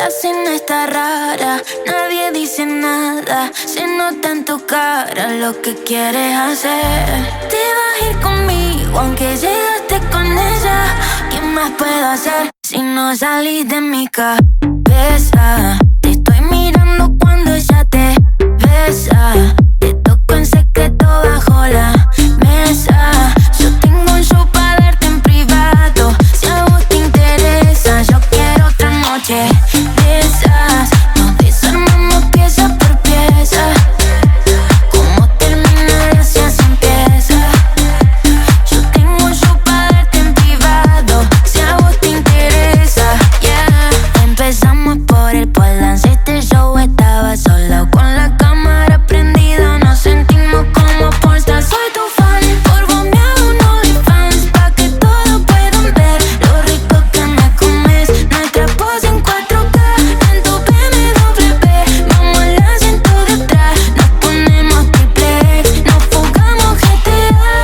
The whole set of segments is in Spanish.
La cena está rara, nadie dice nada. Se nota en tu cara lo que quieres hacer. Te vas a ir conmigo aunque llegaste con ella. ¿Qué más puedo hacer si no salís de mi cabeza? Te estoy mirando cuando ella te besa. Te toco en secreto bajo la mesa. Yo tengo un show para darte en privado. Si a vos te interesa, yo quiero otra noche de esas. Nos desarmamos pieza por pieza. Como termina gracias empieza. Yo tengo un show para darte en privado. Si a vos te interesa, yeah. Empezamos por el Polance. Este show estaba sola con la cámara prendida. Nos sentimos como pornstar. Soy tu fan, por vos me hago un OnlyFans, pa' que todos puedan ver lo rico que me comes. Nuestra pose en 4K, en tu BMW. Vamos al asiento de atrás, nos ponemos triple X, nos fugamos GTA.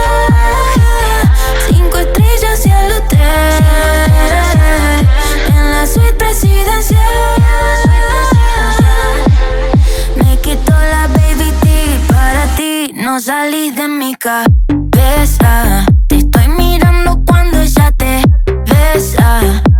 5 estrellas y el hotel, en la suite presidencial. Me quito la baby T para ti, no salís de mi cabeza. Te estoy mirando cuando ella te besa.